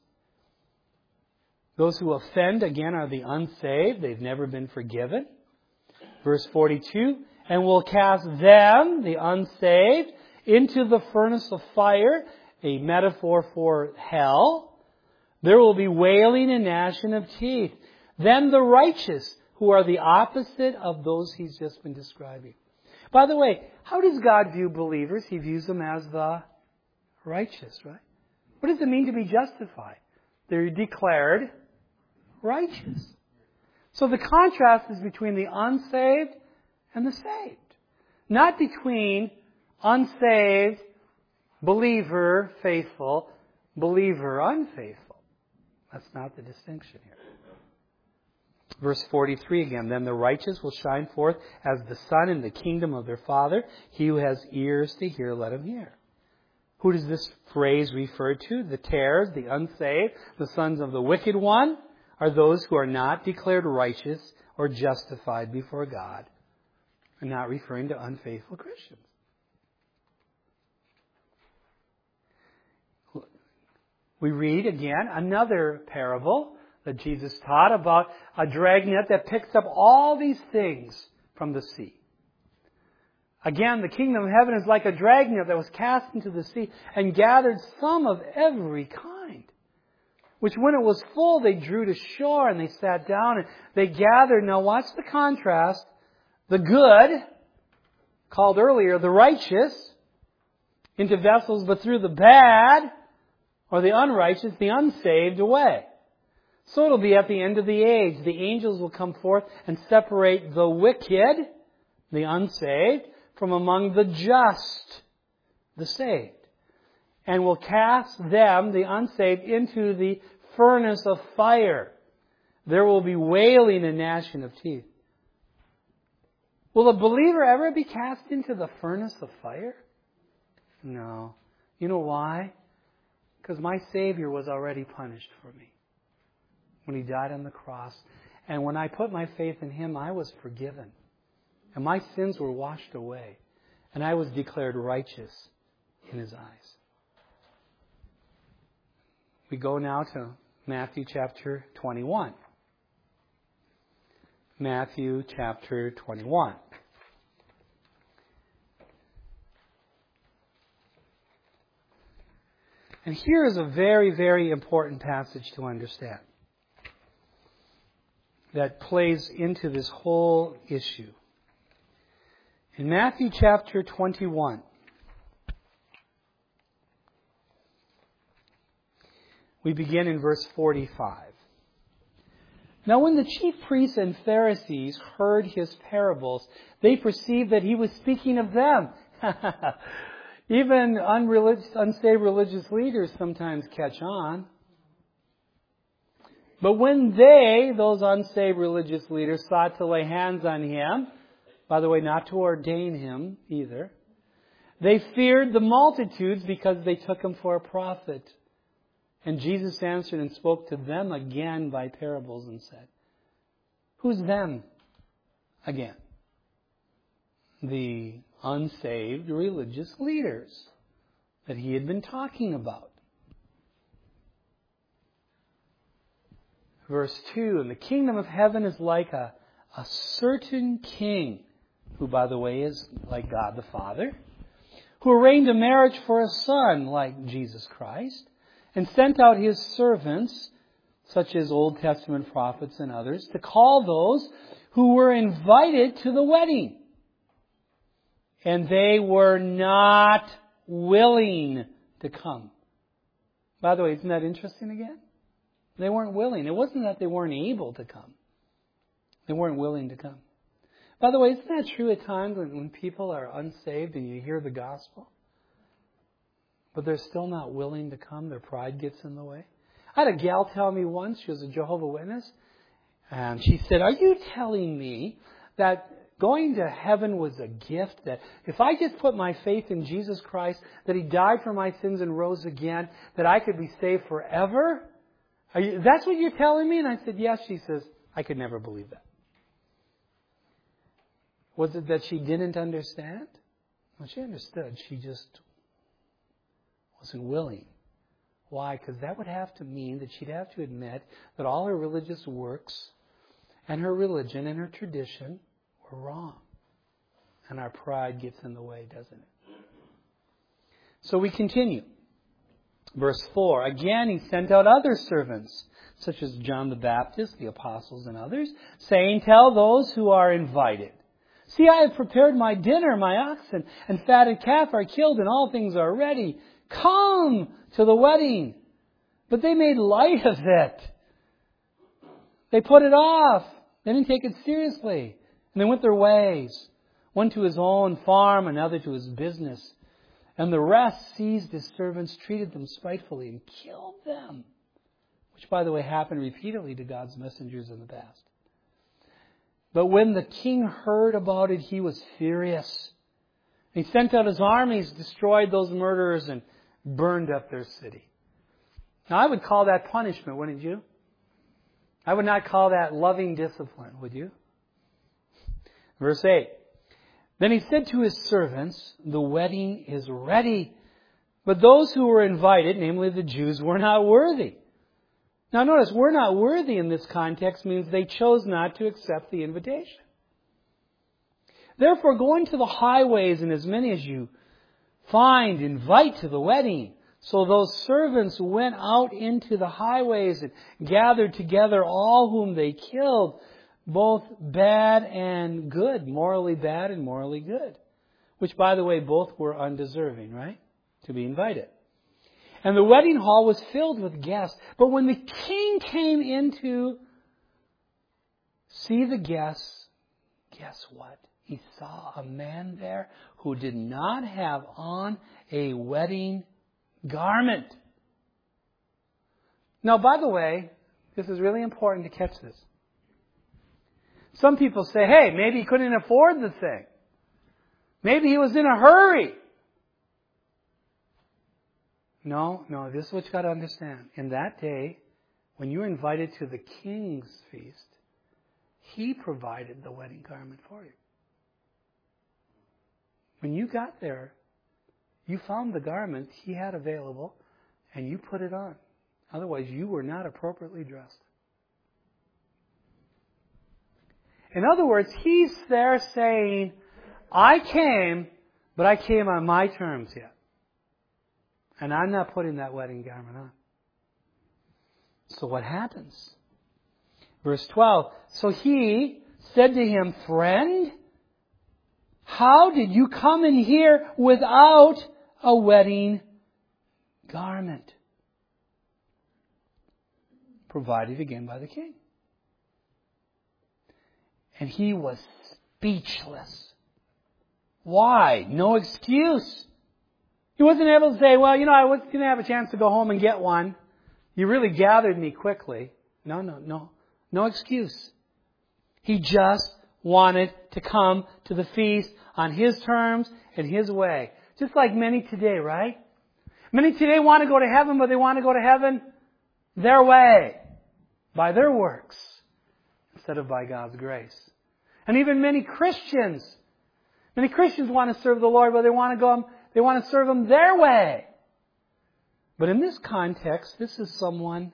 Those who offend, again, are the unsaved. They've never been forgiven. Verse forty-two. And will cast them, the unsaved, into the furnace of fire, a metaphor for hell. There will be wailing and gnashing of teeth. Then the righteous, who are the opposite of those he's just been describing. By the way, how does God view believers? He views them as the righteous, right? What does it mean to be justified? They're declared righteous. So the contrast is between the unsaved and the saved. Not between unsaved, believer, faithful, believer, unfaithful. That's not the distinction here. Verse forty-three again. Then the righteous will shine forth as the sun in the kingdom of their Father. He who has ears to hear, let him hear. Who does this phrase refer to? The tares, the unsaved, the sons of the wicked one, are those who are not declared righteous or justified before God. And not referring to unfaithful Christians. We read again another parable that Jesus taught about a dragnet that picks up all these things from the sea. Again, the kingdom of heaven is like a dragnet that was cast into the sea and gathered some of every kind, which when it was full, they drew to shore and they sat down and they gathered. Now watch the contrast. The good, called earlier the righteous, into vessels, but threw the bad, or the unrighteous, the unsaved, away. So it'll be at the end of the age. The angels will come forth and separate the wicked, the unsaved, from among the just, the saved. And will cast them, the unsaved, into the furnace of fire. There will be wailing and gnashing of teeth. Will a believer ever be cast into the furnace of fire? No. You know why? Because my Savior was already punished for me when He died on the cross. And when I put my faith in Him, I was forgiven. And my sins were washed away. And I was declared righteous in His eyes. We go now to Matthew chapter twenty-one. Matthew chapter twenty-one. And here is a very, very important passage to understand that plays into this whole issue. In Matthew chapter twenty-one, we begin in verse forty-five. Now when the chief priests and Pharisees heard his parables, they perceived that he was speaking of them. Even unreligious, unsaved religious leaders sometimes catch on. But when they, those unsaved religious leaders, sought to lay hands on him, by the way, not to ordain him either, they feared the multitudes because they took him for a prophet. And Jesus answered and spoke to them again by parables and said, who's them again? The unsaved religious leaders that he had been talking about. Verse two, and the kingdom of heaven is like a, a certain king, who by the way is like God the Father, who arranged a marriage for a son like Jesus Christ, and sent out his servants, such as Old Testament prophets and others, to call those who were invited to the wedding. And they were not willing to come. By the way, isn't that interesting again? They weren't willing. It wasn't that they weren't able to come. They weren't willing to come. By the way, isn't that true at times when, when people are unsaved and you hear the gospel? But they're still not willing to come. Their pride gets in the way. I had a gal tell me once, she was a Jehovah's Witness, and she said, are you telling me that going to heaven was a gift, that if I just put my faith in Jesus Christ, that He died for my sins and rose again, that I could be saved forever? Are you, that's what you're telling me? And I said, yes. She says, I could never believe that. Was it that she didn't understand? Well, she understood. She just wasn't willing. Why? Because that would have to mean that she'd have to admit that all her religious works and her religion and her tradition were wrong. And our pride gets in the way, doesn't it? So we continue. Verse four. Again, he sent out other servants, such as John the Baptist, the apostles, and others, saying, tell those who are invited. See, I have prepared my dinner, my oxen and fatted calf are killed, and all things are ready. Come to the wedding. But they made light of it. They put it off. They didn't take it seriously. And they went their ways. One to his own farm, another to his business. And the rest seized his servants, treated them spitefully, and killed them. Which, by the way, happened repeatedly to God's messengers in the past. But when the king heard about it, he was furious. He sent out his armies, destroyed those murderers, and burned up their city. Now, I would call that punishment, wouldn't you? I would not call that loving discipline, would you? Verse eight. Then he said to his servants, the wedding is ready, but those who were invited, namely the Jews, were not worthy. Now notice, we're not worthy in this context means they chose not to accept the invitation. Therefore, go into the highways, and as many as you find, invite to the wedding. So those servants went out into the highways and gathered together all whom they killed, both bad and good, morally bad and morally good. Which, by the way, both were undeserving, right? To be invited. And the wedding hall was filled with guests. But when the king came in to see the guests, guess what? He saw a man there who did not have on a wedding garment. Now, by the way, this is really important to catch this. Some people say, hey, maybe he couldn't afford the thing. Maybe he was in a hurry. No, no, this is what you've got to understand. In that day, when you were invited to the king's feast, he provided the wedding garment for you. When you got there, you found the garment he had available and you put it on. Otherwise, you were not appropriately dressed. In other words, he's there saying, I came, but I came on my terms yet. And I'm not putting that wedding garment on. So what happens? Verse twelve. So he said to him, friend, how did you come in here without a wedding garment? Provided again by the king. And he was speechless. Why? No excuse. He wasn't able to say, well, you know, I wasn't going to have a chance to go home and get one. You really gathered me quickly. No, no, no. No excuse. He just wanted to come to the feast on his terms and his way. Just like many today, right? Many today want to go to heaven, but they want to go to heaven their way, by their works, instead of by God's grace. And even many Christians, many Christians want to serve the Lord, but they want to go, they want to serve Him their way. But in this context, this is someone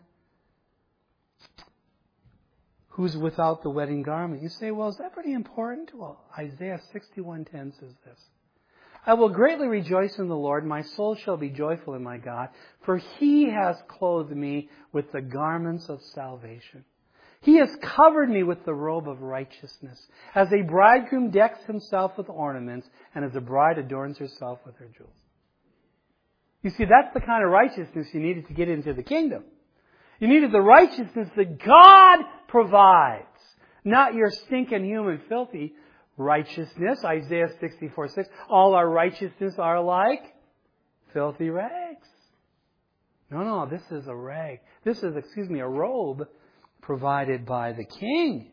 who's without the wedding garment. You say, well, is that pretty important? Well, Isaiah sixty-one ten says this. I will greatly rejoice in the Lord. My soul shall be joyful in my God, for He has clothed me with the garments of salvation. He has covered me with the robe of righteousness, as a bridegroom decks himself with ornaments, and as a bride adorns herself with her jewels. You see, that's the kind of righteousness you needed to get into the kingdom. You needed the righteousness that God provides, not your stinking human filthy righteousness. Isaiah sixty-four six. All our righteousness are like filthy rags. No, no, this is a rag. This is, excuse me, a robe provided by the king.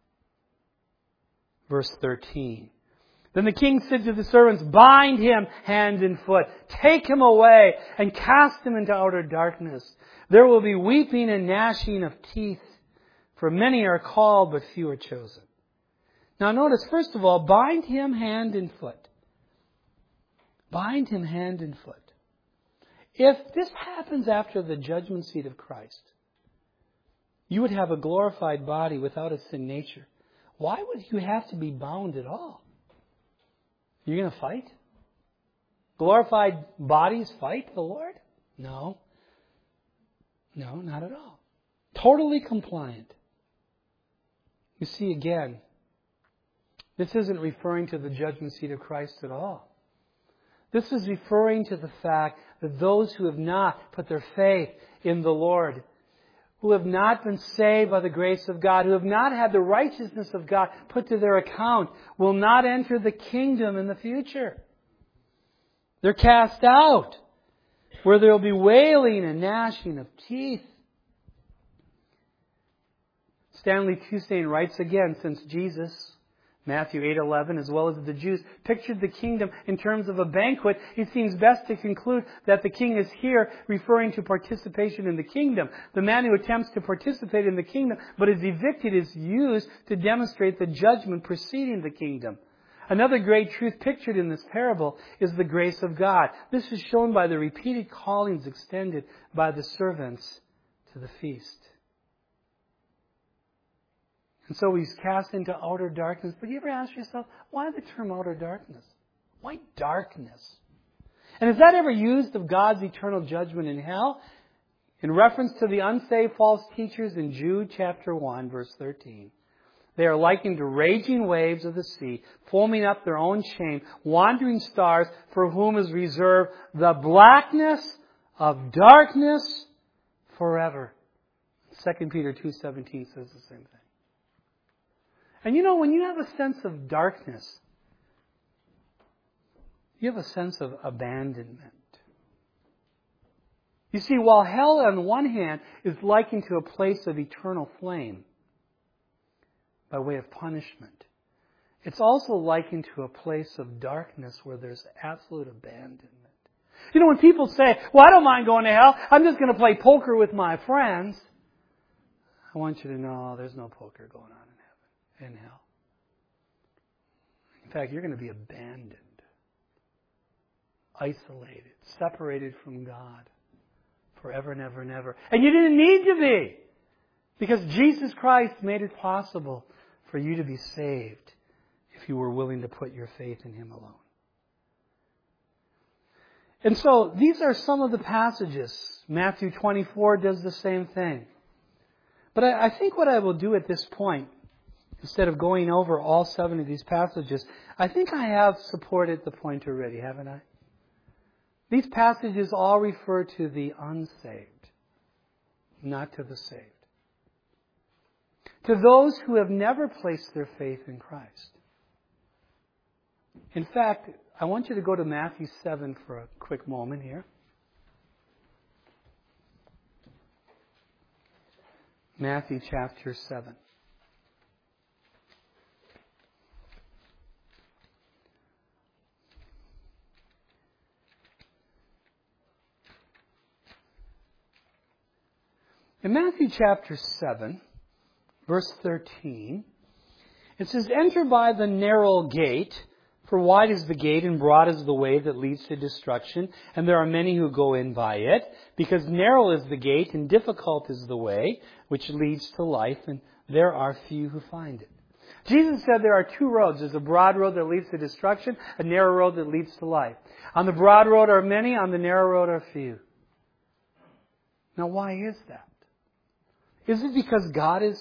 Verse thirteen. Then the king said to the servants, bind him hand and foot, take him away, and cast him into outer darkness. There will be weeping and gnashing of teeth, for many are called, but few are chosen. Now notice, first of all, bind him hand and foot. Bind him hand and foot. If this happens after the judgment seat of Christ, you would have a glorified body without a sin nature. Why would you have to be bound at all? You're going to fight? Glorified bodies fight the Lord? No. No, not at all. Totally compliant. You see, again, this isn't referring to the judgment seat of Christ at all. This is referring to the fact that those who have not put their faith in the Lord, who have not been saved by the grace of God, who have not had the righteousness of God put to their account, will not enter the kingdom in the future. They're cast out, where there will be wailing and gnashing of teeth. Stanley Cusane writes again, since Jesus, Matthew eight eleven, as well as the Jews, pictured the kingdom in terms of a banquet, it seems best to conclude that the king is here referring to participation in the kingdom. The man who attempts to participate in the kingdom but is evicted is used to demonstrate the judgment preceding the kingdom. Another great truth pictured in this parable is the grace of God. This is shown by the repeated callings extended by the servants to the feast. And so he's cast into outer darkness. But you ever ask yourself, why the term outer darkness? Why darkness? And is that ever used of God's eternal judgment in hell? In reference to the unsaved false teachers in Jude chapter one, verse thirteen. They are likened to raging waves of the sea, foaming up their own shame, wandering stars for whom is reserved the blackness of darkness forever. Second Peter two seventeen says the same thing. And you know, when you have a sense of darkness, you have a sense of abandonment. You see, while hell on one hand is likened to a place of eternal flame by way of punishment, it's also likened to a place of darkness where there's absolute abandonment. You know, when people say, well, I don't mind going to hell, I'm just going to play poker with my friends, I want you to know there's no poker going on in hell. In fact, you're going to be abandoned, isolated, separated from God forever and ever and ever. And you didn't need to be, because Jesus Christ made it possible for you to be saved if you were willing to put your faith in Him alone. And so these are some of the passages. Matthew twenty-four does the same thing. But I, I think what I will do at this point, instead of going over all seven of these passages, I think I have supported the point already, haven't I? These passages all refer to the unsaved, not to the saved. To those who have never placed their faith in Christ. In fact, I want you to go to Matthew seven for a quick moment here. Matthew chapter seven. In Matthew chapter seven, verse thirteen, it says, "Enter by the narrow gate, for wide is the gate and broad is the way that leads to destruction, and there are many who go in by it. Because narrow is the gate and difficult is the way which leads to life, and there are few who find it." Jesus said there are two roads. There's a broad road that leads to destruction, a narrow road that leads to life. On the broad road are many, on the narrow road are few. Now why is that? Is it because God is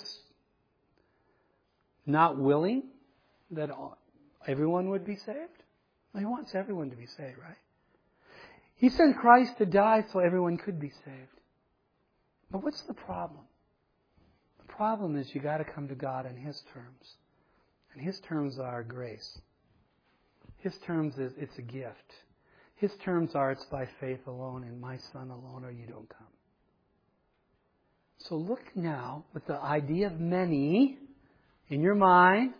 not willing that everyone would be saved? Well, He wants everyone to be saved, right? He sent Christ to die so everyone could be saved. But what's the problem? The problem is you got to come to God on His terms. And His terms are grace. His terms is it's a gift. His terms are it's by faith alone and my Son alone or you don't come. So look now with the idea of many in your mind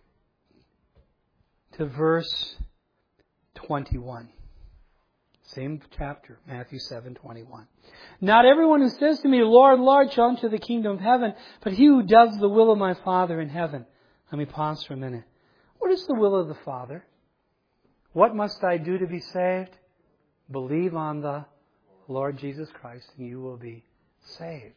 to verse twenty-one. Same chapter, Matthew seven twenty-one. "Not everyone who says to me, 'Lord, Lord,' shall enter the kingdom of heaven, but he who does the will of my Father in heaven." Let me pause for a minute. What is the will of the Father? What must I do to be saved? Believe on the Lord Jesus Christ and you will be saved.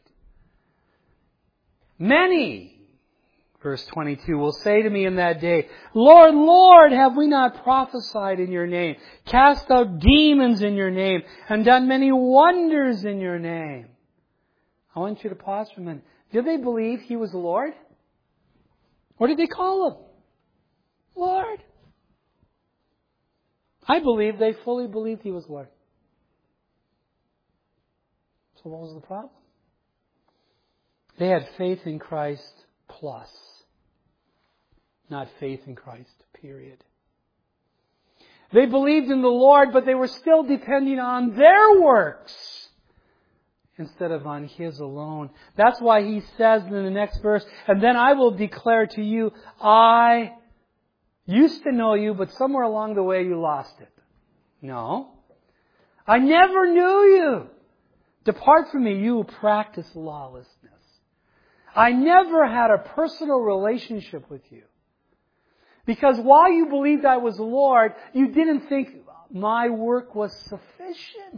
"Many," verse twenty-two, "will say to me in that day, 'Lord, Lord, have we not prophesied in your name, cast out demons in your name, and done many wonders in your name?'" I want you to pause for a minute. Did they believe He was Lord? What did they call Him? Lord. I believe they fully believed He was Lord. So what was the problem? They had faith in Christ plus, not faith in Christ, period. They believed in the Lord, but they were still depending on their works instead of on His alone. That's why He says in the next verse, "And then I will declare to you, I used to know you, but somewhere along the way you lost it." No. "I never knew you. Depart from me, you who practice lawlessness." I never had a personal relationship with you. Because while you believed I was Lord, you didn't think my work was sufficient.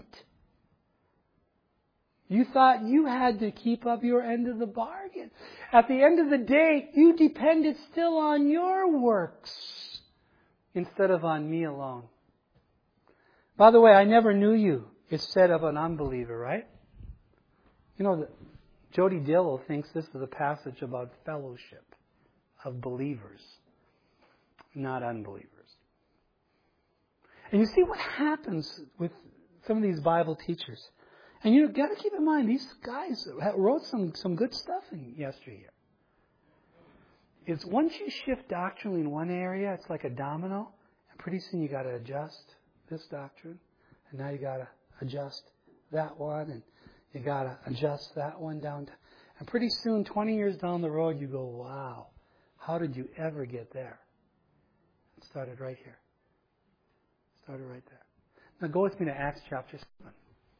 You thought you had to keep up your end of the bargain. At the end of the day, you depended still on your works instead of on me alone. By the way, I never knew you. It's said of an unbeliever, right? You know, the Jody Dillow thinks this is a passage about fellowship of believers, not unbelievers. And you see what happens with some of these Bible teachers. And you've got to keep in mind, these guys wrote some, some good stuff in yesteryear. It's once you shift doctrinally in one area, it's like a domino, and pretty soon you got to adjust this doctrine, and now you got to adjust that one, and you got to adjust that one down. To, and pretty soon, twenty years down the road, you go, wow, how did you ever get there? It started right here. It started right there. Now go with me to Acts chapter seven.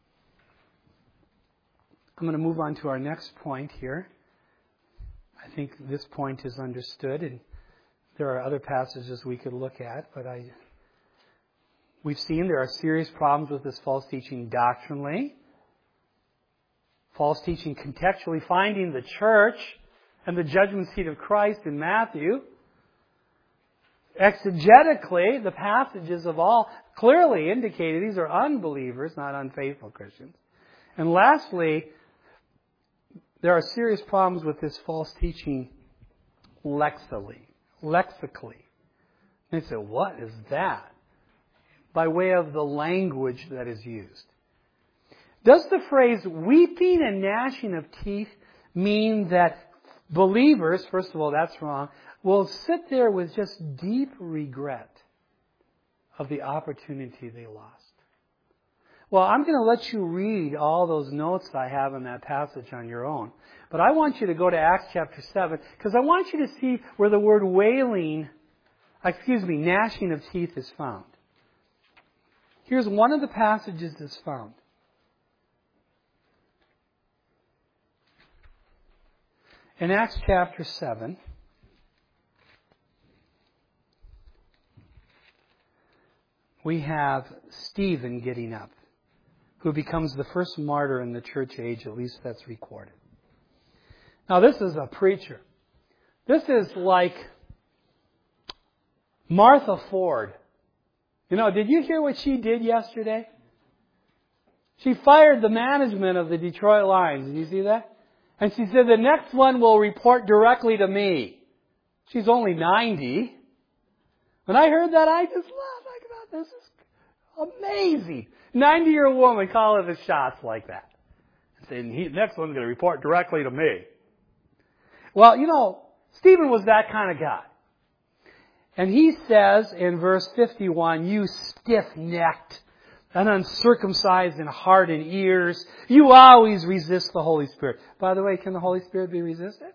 I'm going to move on to our next point here. I think this point is understood, and there are other passages we could look at, but I, we've seen there are serious problems with this false teaching doctrinally. False teaching contextually, finding the church and the judgment seat of Christ in Matthew. Exegetically, the passages of all clearly indicated these are unbelievers, not unfaithful Christians. And lastly, there are serious problems with this false teaching lexically. Lexically. They say, what is that? By way of the language that is used. Does the phrase weeping and gnashing of teeth mean that believers, first of all, that's wrong, will sit there with just deep regret of the opportunity they lost? Well, I'm going to let you read all those notes I have in that passage on your own. But I want you to go to Acts chapter seven, because I want you to see where the word wailing, excuse me, gnashing of teeth is found. Here's one of the passages that's found. In Acts chapter seven, we have Stephen getting up, who becomes the first martyr in the church age, at least that's recorded. Now this is a preacher. This is like Martha Ford. You know, did you hear what she did yesterday? She fired the management of the Detroit Lions. Did you see that? And she said, the next one will report directly to me. She's only ninety. When I heard that, I just laughed. I thought, this is amazing. ninety-year-old woman calling the shots like that. And saying, the next one's going to report directly to me. Well, you know, Stephen was that kind of guy. And he says in verse fifty-one, you stiff-necked and uncircumcised in heart and ears, you always resist the Holy Spirit. By the way, can the Holy Spirit be resisted?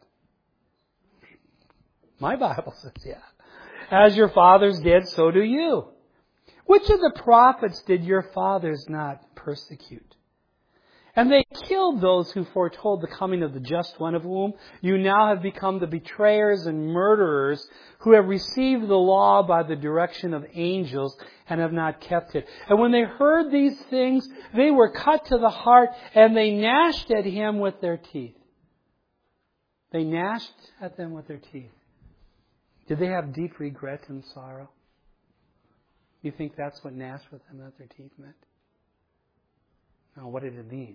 My Bible says, yeah. As your fathers did, so do you. Which of the prophets did your fathers not persecute? And they killed those who foretold the coming of the just one, of whom you now have become the betrayers and murderers, who have received the law by the direction of angels and have not kept it. And when they heard these things, they were cut to the heart, and they gnashed at him with their teeth. They gnashed at them with their teeth. Did they have deep regret and sorrow? You think that's what gnashed with them at their teeth meant? Now, what did it mean?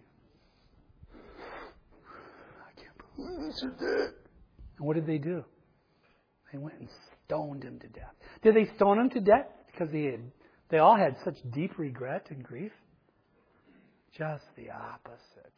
I can't believe this or that. And what did they do? They went and stoned him to death. Did they stone him to death because they had, they all had such deep regret and grief? Just the opposite.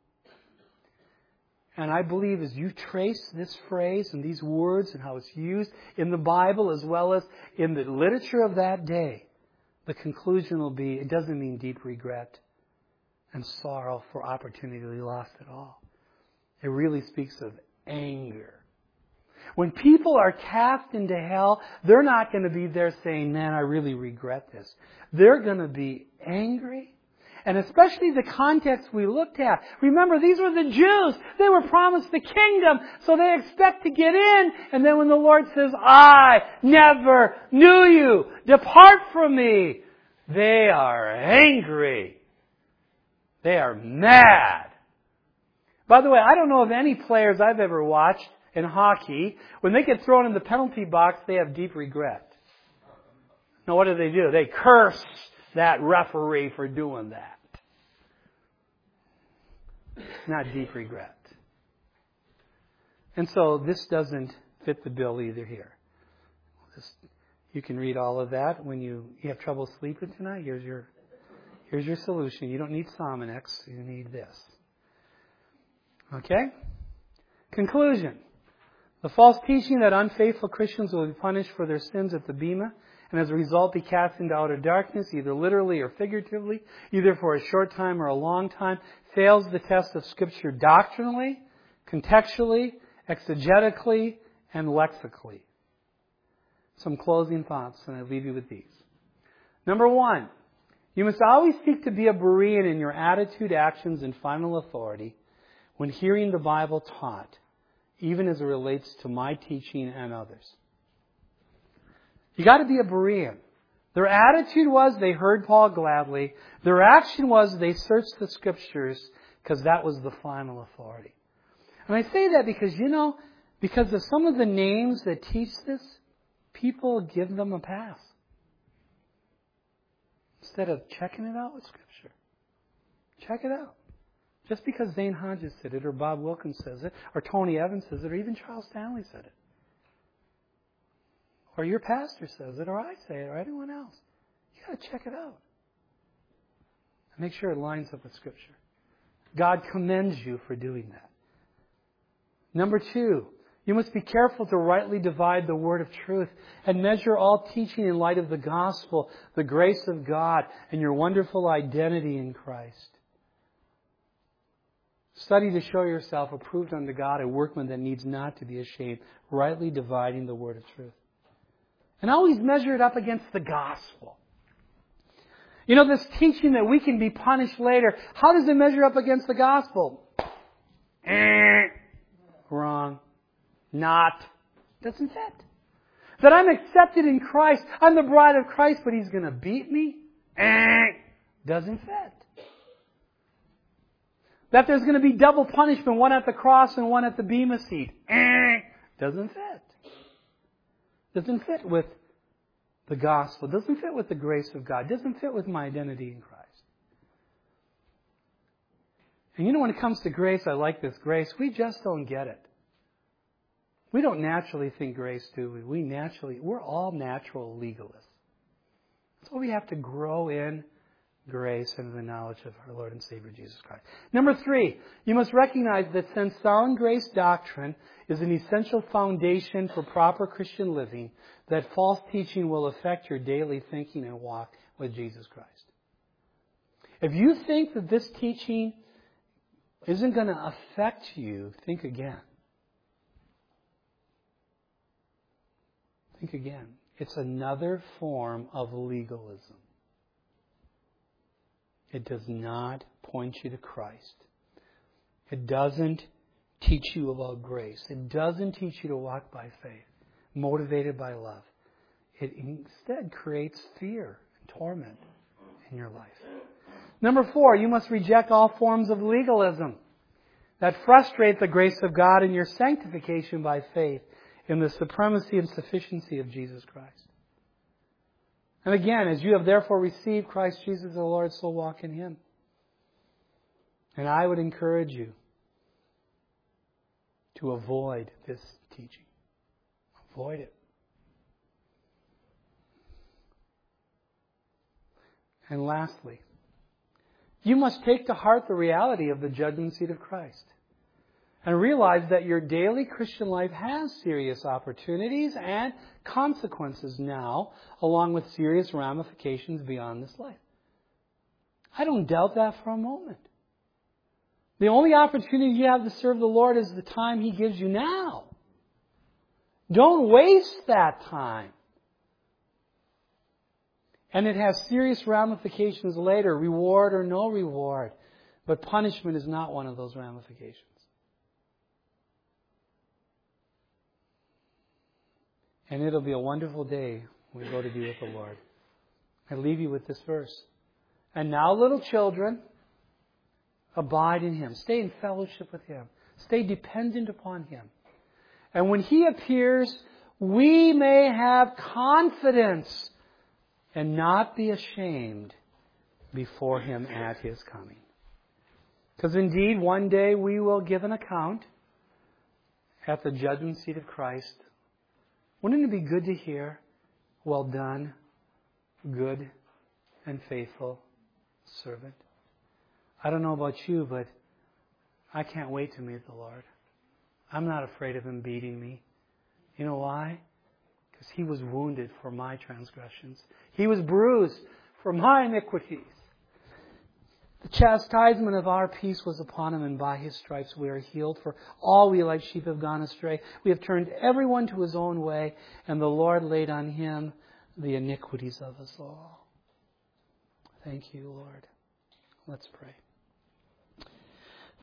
And I believe as you trace this phrase and these words and how it's used in the Bible as well as in the literature of that day, the conclusion will be it doesn't mean deep regret and sorrow for opportunity lost at all. It really speaks of anger. When people are cast into hell, they're not going to be there saying, man, I really regret this. They're going to be angry. And especially the context we looked at. Remember, these were the Jews. They were promised the kingdom, so they expect to get in. And then when the Lord says, I never knew you, depart from me, they are angry. They are mad. By the way, I don't know of any players I've ever watched in hockey, when they get thrown in the penalty box, they have deep regret. Now, what do they do? They curse that referee for doing that. Not deep regret. And so this doesn't fit the bill either here. Just, you can read all of that when you, you have trouble sleeping tonight. Here's your Here's your solution. You don't need Sominex. You need this. Okay? Conclusion. The false teaching that unfaithful Christians will be punished for their sins at the Bema, and as a result be cast into outer darkness, either literally or figuratively, either for a short time or a long time, fails the test of Scripture doctrinally, contextually, exegetically, and lexically. Some closing thoughts, and I leave you with these. Number one, you must always seek to be a Berean in your attitude, actions, and final authority when hearing the Bible taught, even as it relates to my teaching and others. You got to be a Berean. Their attitude was they heard Paul gladly. Their action was they searched the Scriptures because that was the final authority. And I say that because, you know, because of some of the names that teach this, people give them a pass. Instead of checking it out with Scripture. Check it out. Just because Zane Hodges said it, or Bob Wilkins says it, or Tony Evans says it, or even Charles Stanley said it. Or your pastor says it, or I say it, or anyone else. You got to check it out. And make sure it lines up with Scripture. God commends you for doing that. Number two, you must be careful to rightly divide the word of truth and measure all teaching in light of the gospel, the grace of God, and your wonderful identity in Christ. Study to show yourself approved unto God, a workman that needs not to be ashamed, rightly dividing the word of truth. And always measure it up against the gospel. You know, this teaching that we can be punished later, how does it measure up against the gospel? Eh, wrong. Not. Doesn't fit. That I'm accepted in Christ. I'm the bride of Christ, but He's going to beat me? Eh, doesn't fit. That there's going to be double punishment, one at the cross and one at the bema seat. Eh, doesn't fit. Doesn't fit with the gospel. Doesn't fit with the grace of God. Doesn't fit with my identity in Christ. And you know, when it comes to grace, I like this grace. We just don't get it. We don't naturally think grace, do we? We naturally, we're all natural legalists. So we have to grow in grace and the knowledge of our Lord and Savior Jesus Christ. Number three, you must recognize that since sound grace doctrine is an essential foundation for proper Christian living, that false teaching will affect your daily thinking and walk with Jesus Christ. If you think that this teaching isn't going to affect you, think again. Think again. It's another form of legalism. It does not point you to Christ. It doesn't teach you about grace. It doesn't teach you to walk by faith, motivated by love. It instead creates fear and torment in your life. Number four, you must reject all forms of legalism that frustrate the grace of God and your sanctification by faith in the supremacy and sufficiency of Jesus Christ. And again, as you have therefore received Christ Jesus the Lord, so walk in Him. And I would encourage you to avoid this teaching. Avoid it. And lastly, you must take to heart the reality of the judgment seat of Christ. And realize that your daily Christian life has serious opportunities and consequences now, along with serious ramifications beyond this life. I don't doubt that for a moment. The only opportunity you have to serve the Lord is the time He gives you now. Don't waste that time. And it has serious ramifications later, reward or no reward. But punishment is not one of those ramifications. And it'll be a wonderful day when we go to be with the Lord. I leave you with this verse. And now, little children, abide in Him. Stay in fellowship with Him. Stay dependent upon Him. And when He appears, we may have confidence and not be ashamed before Him at His coming. Because indeed, one day we will give an account at the judgment seat of Christ. Wouldn't it be good to hear, well done, good and faithful servant? I don't know about you, but I can't wait to meet the Lord. I'm not afraid of Him beating me. You know why? Because He was wounded for my transgressions. He was bruised for my iniquities. The chastisement of our peace was upon Him, and by His stripes we are healed. For all we like sheep have gone astray. We have turned everyone to his own way, and the Lord laid on Him the iniquities of us all. Thank you, Lord. Let's pray.